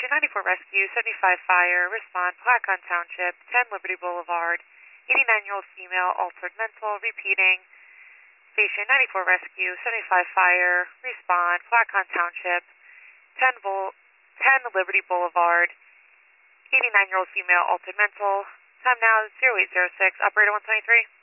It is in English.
Station 94 Rescue, 75 Fire, respond, Placon Township, 10 Liberty Boulevard, 89-year-old female, altered mental, repeating. Station 94 Rescue, 75 Fire, respond, Placon Township, 10 Liberty Boulevard, 89-year-old female, altered mental. Time now 0806, operator 123.